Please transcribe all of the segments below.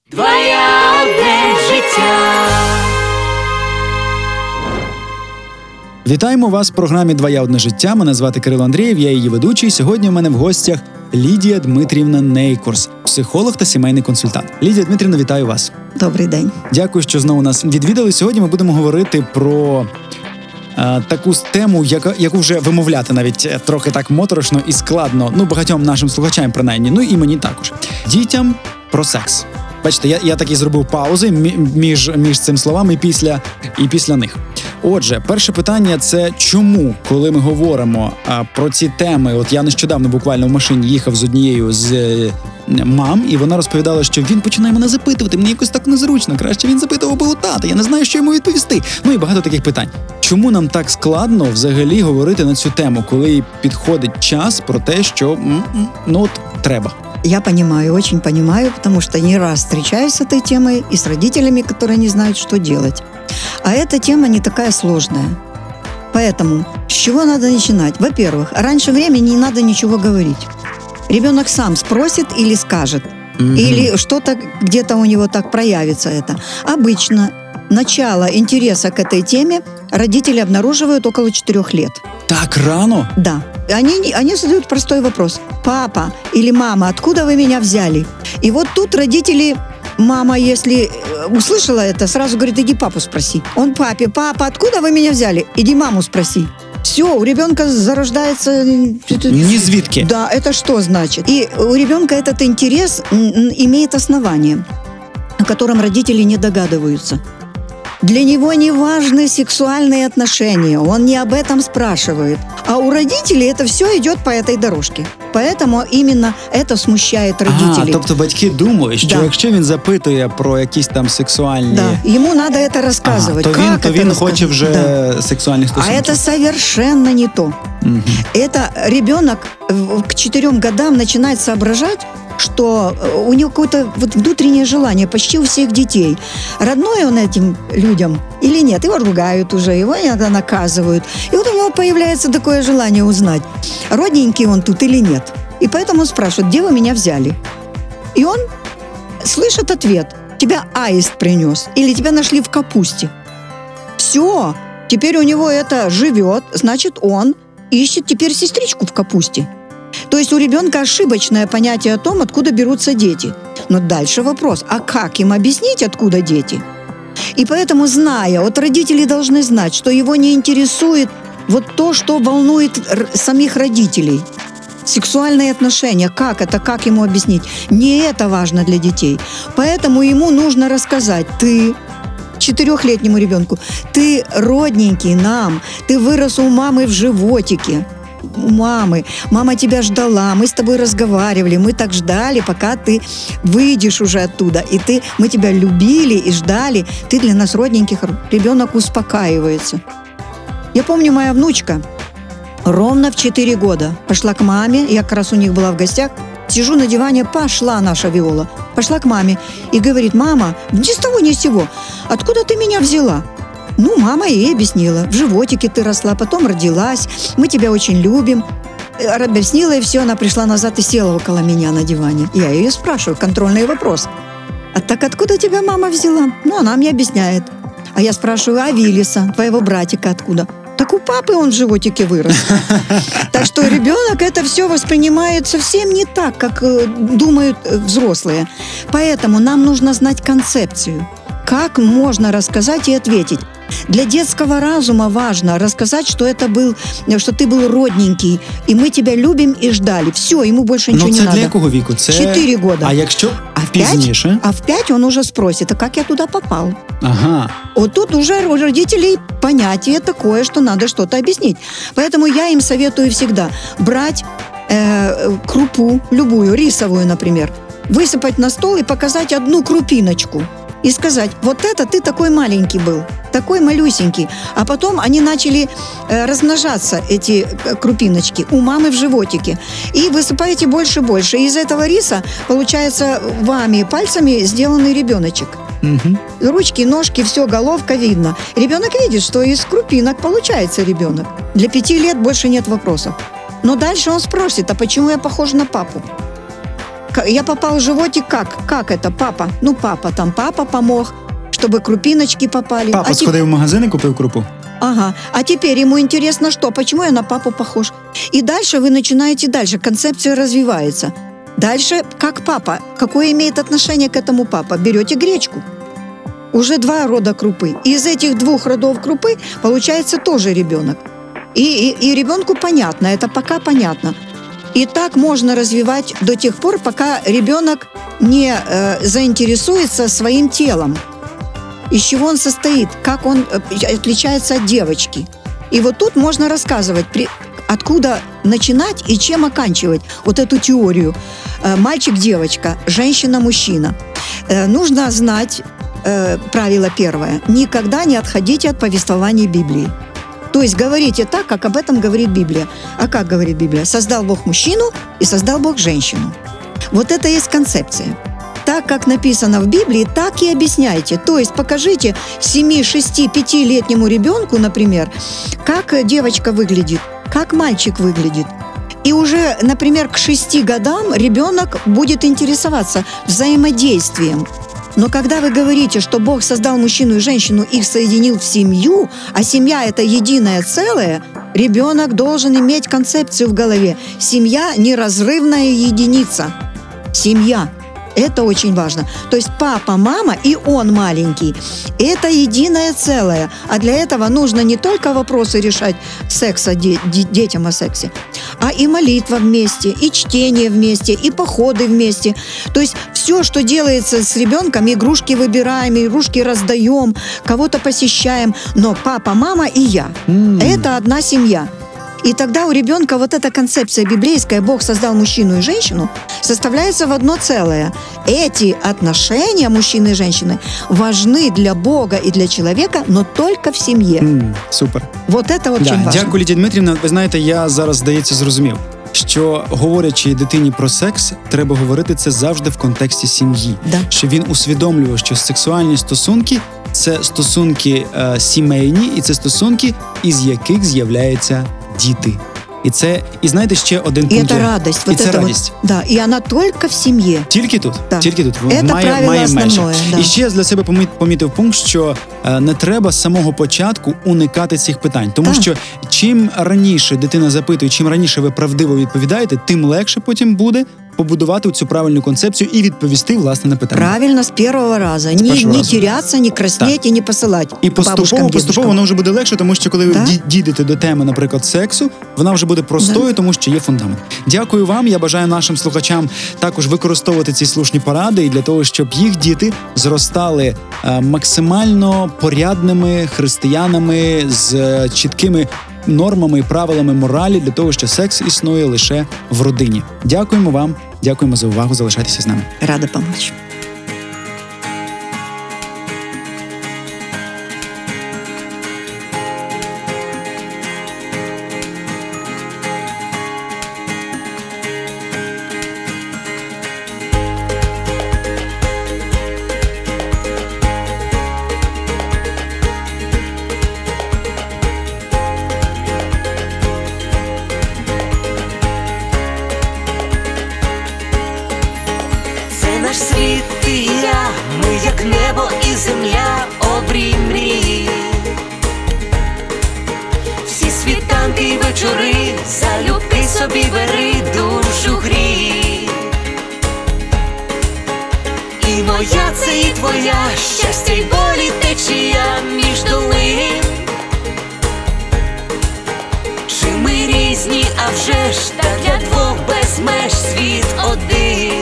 Двоє життя. Вітаємо вас в програмі «Двоє одне життя». Мене звати Кирило Андрієв, я її ведучий. Сьогодні у мене в гостях Лідія Дмитрівна Нейкурс, психолог та сімейний консультант. Лідія Дмитрівна, вітаю вас. Добрий день. Дякую, що знову нас відвідали. Сьогодні ми будемо говорити про таку тему, яку вже вимовляти навіть трохи так моторошно і складно, багатьом нашим слухачам принаймні, і мені також. Дітям про секс. Бачите, я таки зробив паузи між цим словами і після них. Отже, перше питання – це чому, коли ми говоримо про ці теми, от я нещодавно буквально в машині їхав з однією з мам, і вона розповідала, що він починає мене запитувати, мені якось так незручно, краще він запитував би у тата, я не знаю, що йому відповісти. І багато таких питань. Чому нам так складно взагалі говорити на цю тему, коли підходить час про те, що треба? Я понимаю, очень понимаю, потому что не раз встречаюсь с этой темой и с родителями, которые не знают, что делать. А эта тема не такая сложная. Поэтому с чего надо начинать? Во-первых, раньше времени не надо ничего говорить. Ребенок сам спросит или скажет, или что-то где-то у него так проявится это. Обычно начало интереса к этой теме родители обнаруживают около 4 лет. Так рано? Да. Они задают простой вопрос. Папа или мама, откуда вы меня взяли? И вот тут родители, мама, если услышала это, сразу говорит, иди папу спроси. Он папе, папа, откуда вы меня взяли? Иди маму спроси. Все, у ребенка зарождается... Ни звідки. Да, это что значит? И у ребенка этот интерес имеет основание, о котором родители не догадываются. Для него не важны сексуальные отношения, он не об этом спрашивает. А у родителей это все идет по этой дорожке. Поэтому именно это смущает родителей. Тобто батьки думають, що якщо він запитує про якісь там сексуальні... Ему надо это рассказывать. То він хоче вже сексуальних стосунків. А это совершенно не то. Это ребенок к 4 годам начинает соображать, что у него какое-то внутреннее желание почти у всех детей. Родной он этим людям или нет? Его ругают уже, его иногда наказывают. И вот у него появляется такое желание узнать, родненький он тут или нет. И поэтому он спрашивает, где вы меня взяли? И он слышит ответ, тебя аист принес или тебя нашли в капусте. Все, теперь у него это живет, значит, он ищет теперь сестричку в капусте. То есть у ребенка ошибочное понятие о том, откуда берутся дети. Но дальше вопрос, а как им объяснить, откуда дети? И поэтому, зная, родители должны знать, что его не интересует то, что волнует самих родителей. Сексуальные отношения, как ему объяснить? Не это важно для детей. Поэтому ему нужно рассказать, ты... 4-летнему ребенку, ты родненький нам, ты вырос у мамы в животике. У мамы. Мама тебя ждала, мы с тобой разговаривали, мы так ждали, пока ты выйдешь уже оттуда. И мы тебя любили и ждали. Ты для нас родненьких, ребенок успокаивается. Я помню, моя внучка ровно в 4 года пошла к маме, я как раз у них была в гостях, сижу на диване, пошла наша Виола, пошла к маме и говорит, мама, ни с того ни с сего, откуда ты меня взяла? Мама ей объяснила. В животике ты росла, потом родилась. Мы тебя очень любим. Объяснила, и все, она пришла назад и села около меня на диване. Я ее спрашиваю, контрольный вопрос. А так откуда тебя мама взяла? Она мне объясняет. А я спрашиваю, а Виллиса, твоего братика, откуда? Так у папы он в животике вырос. Так что ребенок это все воспринимает совсем не так, как думают взрослые. Поэтому нам нужно знать концепцию. Как можно рассказать и ответить? Для детского разума важно рассказать, что ты был родненький, и мы тебя любим и ждали. Все, ему больше ничего не надо. Це для якого віку? Це 4 года. А якщо пізніше? А в 5 он уже спросит, а как я туда попал? Ага. Тут уже у родителей понятие такое, что надо что-то объяснить. Поэтому я им советую всегда брать крупу, любую, рисовую, например, высыпать на стол и показать одну крупиночку. И сказать, вот это ты такой маленький был, такой малюсенький. А потом они начали размножаться, эти крупиночки, у мамы в животике. И высыпаете больше и больше. И из этого риса получается вами пальцами сделанный ребеночек. Ручки, ножки, все, головка видно. Ребенок видит, что из крупинок получается ребенок. Для 5 лет больше нет вопросов. Но дальше он спросит, а почему я похожа на папу? Я попал в животик как? Как это? Папа. Ну, папа помог, чтобы крупиночки попали. Папа сходив в магазин і купив крупу. Ага. А теперь ему интересно что? Почему я на папу похож? И дальше вы начинаете дальше. Концепция развивается. Дальше, как папа. Какое имеет отношение к этому папа? Берете гречку. Уже 2 рода крупы. И из этих 2 родов крупы получается тоже ребенок. И ребенку понятно, это пока понятно. И так можно развивать до тех пор, пока ребенок не заинтересуется своим телом. Из чего он состоит, как он отличается от девочки. И вот тут можно рассказывать, откуда начинать и чем оканчивать вот эту теорию. Мальчик-девочка, женщина-мужчина. Нужно знать правило первое. Никогда не отходите от повествования Библии. То есть говорите так, как об этом говорит Библия. А как говорит Библия? Создал Бог мужчину и создал Бог женщину. Вот это и есть концепция. Так, как написано в Библии, так и объясняйте. То есть покажите 7, 6, 5-летнему ребенку, например, как девочка выглядит, как мальчик выглядит. И уже, например, к 6 годам ребенок будет интересоваться взаимодействием. Но когда вы говорите, что Бог создал мужчину и женщину, их соединил в семью, а семья – это единое целое, ребенок должен иметь концепцию в голове. Семья – неразрывная единица. Семья. Это очень важно. То есть папа, мама и он маленький. Это единое целое. А для этого нужно не только вопросы решать секса, детям о сексе, а и молитва вместе, и чтение вместе, и походы вместе. То есть все, что делается с ребенком, игрушки выбираем, игрушки раздаем, кого-то посещаем, но папа, мама и я. Это одна семья. И тогда у ребенка вот эта концепция библейская «Бог создал мужчину и женщину» составляется в одно целое. Эти отношения мужчины и женщины важны для Бога и для человека, но только в семье. Супер. Вот это очень важно. Дякую, Лідія Дмитрівна. Ви знаєте, я зараз, здається, зрозумів, що, говорячи дитині про секс, треба говорити це завжди в контексті сім'ї. Да. Що він усвідомлює, що сексуальні стосунки – це стосунки сімейні, і це стосунки, із яких з'являються діти. І знаєте, ще один пункт. І це радість. І це радість. Да, і вона тільки в сім'ї. Тільки тут. Да. Тільки тут. Це Має основне. Да. І ще я для себе помітив пункт, що не треба з самого початку уникати цих питань. Тому що чим раніше дитина запитує, чим раніше ви правдиво відповідаєте, тим легше потім буде побудувати цю правильну концепцію і відповісти, власне, на питання. Правильно, з першого разу. Не терятися, не краснеть і не посилати. І поступово воно вже буде легше, тому що коли ви дійдете до теми, наприклад, сексу, вона вже буде простою, тому що є фундамент. Дякую вам. Я бажаю нашим слухачам також використовувати ці слушні поради і для того, щоб їх діти зростали максимально порядними християнами з чіткими нормами і правилами моралі для того, що секс існує лише в родині. Дякуємо вам, дякуємо за увагу, залишайтеся з нами. Рада помочь. Наш світ ти і я, ми як небо і земля, обрій мрії. Всі світанки й вечори, залюбки собі бери, душу грій. І моя це і твоя, щастя й болі течія між долин. Чи ми різні, а вже ж так для двох без меж світ один.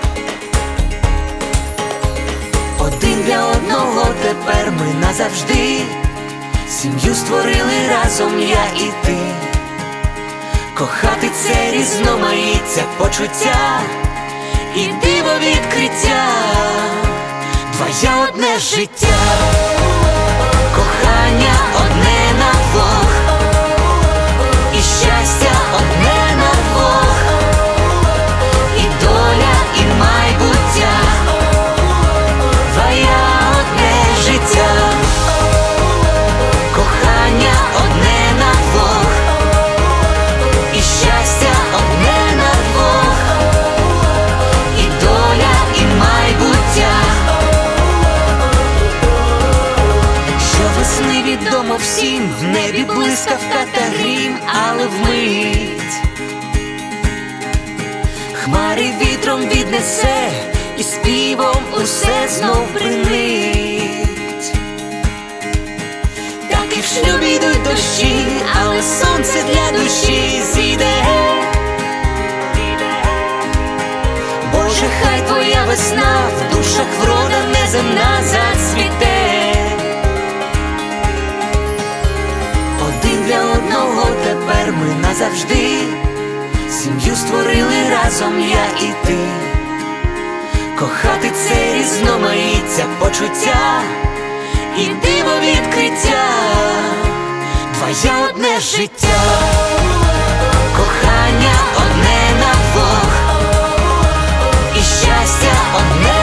Один для одного тепер ми назавжди. Сім'ю створили разом я і ти. Кохати це різноманіття почуття і диво відкриття. Твоє одне життя, кохання одне на двох, і щастя одне на двох, і доля, і майбуття. Твоє одне життя, кохання одне на двох, і щастя одне на двох, і всім, в небі блискавка та грім, але вмить хмари вітром віднесе, і співом усе знов принить. Так і в шлюбі йдуть дощі, але сонце для душі зійде. Боже, хай твоя весна в душах врода неземна зацвіте. Один для одного тепер ми назавжди, сім'ю створили разом я і ти. Кохати це різноманіття почуття і диво відкриття, твоє одне життя, кохання одне на двох, і щастя одне